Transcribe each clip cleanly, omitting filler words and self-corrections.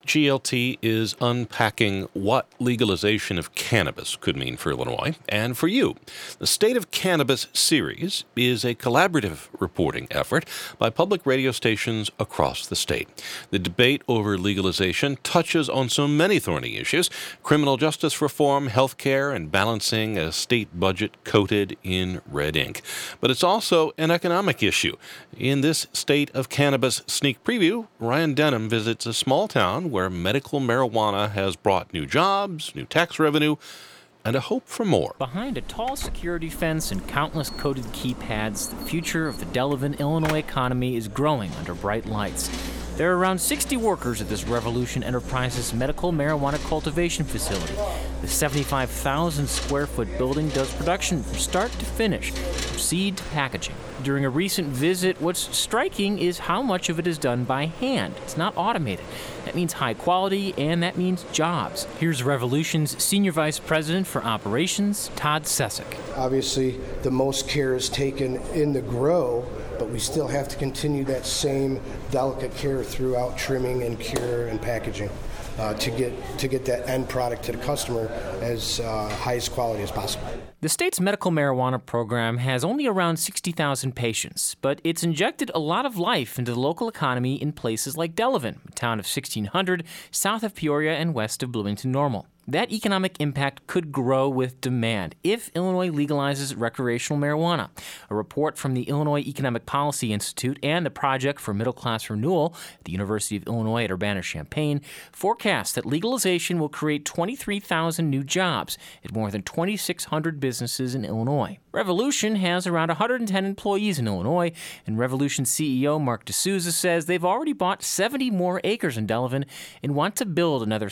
GLT is unpacking what legalization of cannabis could mean for Illinois and for you. The State of Cannabis series is a collaborative reporting effort by public radio stations across the state. The debate over legalization touches on so many thorny issues: criminal justice reform, health care, and balancing a state budget coated in red ink. But it's also an economic issue. In this State of Cannabis sneak preview, Ryan Denham visits a small town where medical marijuana has brought new jobs, new tax revenue, and a hope for more. Behind a tall security fence and countless coded keypads, the future of the Delavan, Illinois economy is growing under bright lights. There are around 60 workers at this Revolution Enterprises medical marijuana cultivation facility. The 75,000 square foot building does production from start to finish, from seed to packaging. During a recent visit, what's striking is how much of it is done by hand. It's not automated. That means high quality, and that means jobs. Here's Revolution's Senior Vice President for Operations, Todd Sesick. Obviously, the most care is taken in the grow, but we still have to continue that same delicate care throughout trimming and cure and packaging to get that end product to the customer as highest quality as possible. The state's medical marijuana program has only around 60,000 patients, but it's injected a lot of life into the local economy in places like Delavan, a town of 1,600 south of Peoria and west of Bloomington-Normal. That economic impact could grow with demand if Illinois legalizes recreational marijuana. A report from the Illinois Economic Policy Institute and the Project for Middle-Class Renewal at the University of Illinois at Urbana-Champaign forecasts that legalization will create 23,000 new jobs at more than 2,600 businesses in Illinois. Revolution has around 110 employees in Illinois, and Revolution CEO Mark D'Souza says they've already bought 70 more acres in Delavan and want to build another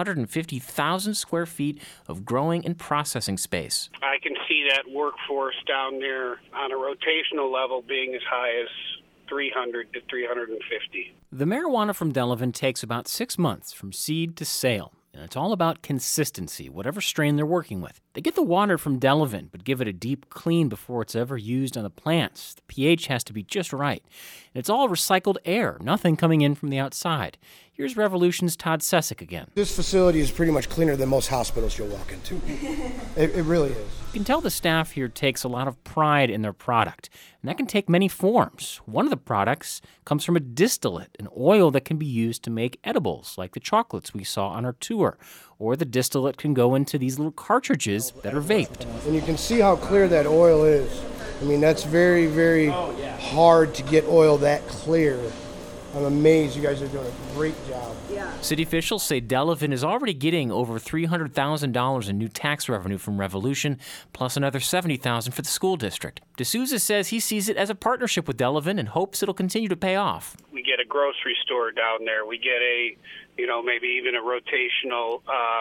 650,000 square feet of growing and processing space. I can see that workforce down there on a rotational level being as high as 300 to 350. The marijuana from Delavan takes about 6 months from seed to sale. And it's all about consistency, whatever strain they're working with. They get the water from Delavan, but give it a deep clean before it's ever used on the plants. The pH has to be just right. And it's all recycled air, nothing coming in from the outside. Here's Revolution's Todd Sesick again. This facility is pretty much cleaner than most hospitals you'll walk into. It really is. You can tell the staff here takes a lot of pride in their product, and that can take many forms. One of the products comes from a distillate, an oil that can be used to make edibles, like the chocolates we saw on our tour. Or the distillate can go into these little cartridges that are vaped. And you can see how clear that oil is. I mean, that's very, very hard to get oil that clear. I'm amazed. You guys are doing a great job. Yeah. City officials say Delavan is already getting over $300,000 in new tax revenue from Revolution, plus another $70,000 for the school district. D'Souza says he sees it as a partnership with Delavan and hopes it'll continue to pay off. We get a grocery store down there. We get maybe even a rotational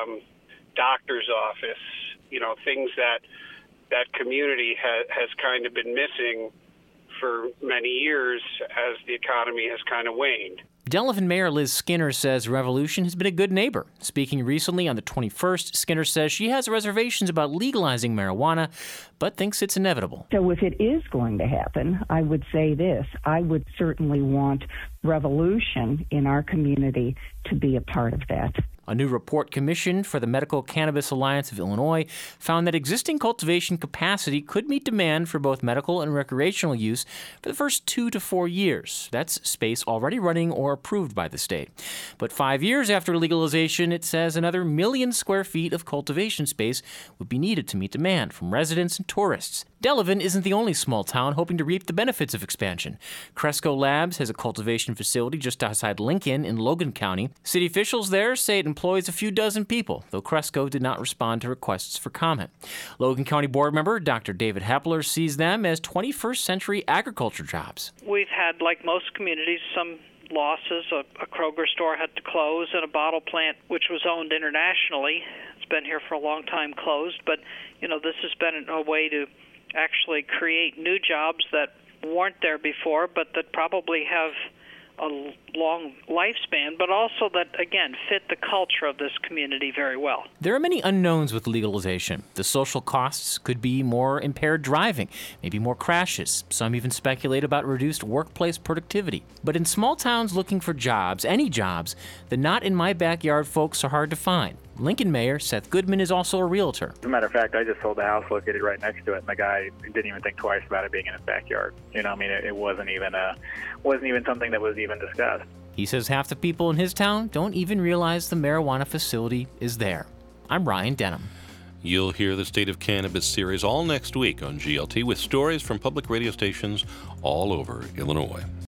doctor's office, things that community has kind of been missing for many years as the economy has kind of waned. Delavan Mayor Liz Skinner says Revolution has been a good neighbor. Speaking recently on the 21st, Skinner says she has reservations about legalizing marijuana, but thinks it's inevitable. So if it is going to happen, I would say this. I would certainly want Revolution in our community to be a part of that. A new report commissioned for the Medical Cannabis Alliance of Illinois found that existing cultivation capacity could meet demand for both medical and recreational use for the first 2 to 4 years. That's space already running or approved by the state. But 5 years after legalization, it says another 1 million square feet of cultivation space would be needed to meet demand from residents and tourists. Delavan isn't the only small town hoping to reap the benefits of expansion. Cresco Labs has a cultivation facility just outside Lincoln in Logan County. City officials there say it employs a few dozen people, though Cresco did not respond to requests for comment. Logan County Board member Dr. David Hepler sees them as 21st century agriculture jobs. We've had, like most communities, some losses. A Kroger store had to close, and a bottle plant, which was owned internationally, it's been here for a long time, closed. But, this has been a way to actually create new jobs that weren't there before, but that probably have a long lifespan, but also that, again, fit the culture of this community very well. There are many unknowns with legalization. The social costs could be more impaired driving, maybe more crashes. Some even speculate about reduced workplace productivity. But in small towns looking for jobs, any jobs, the not-in-my-backyard folks are hard to find. Lincoln Mayor Seth Goodman is also a realtor. As a matter of fact, I just sold the house located right next to it, and the guy didn't even think twice about it being in his backyard. It wasn't even something that was even discussed. He says half the people in his town don't even realize the marijuana facility is there. I'm Ryan Denham. You'll hear the State of Cannabis series all next week on GLT with stories from public radio stations all over Illinois.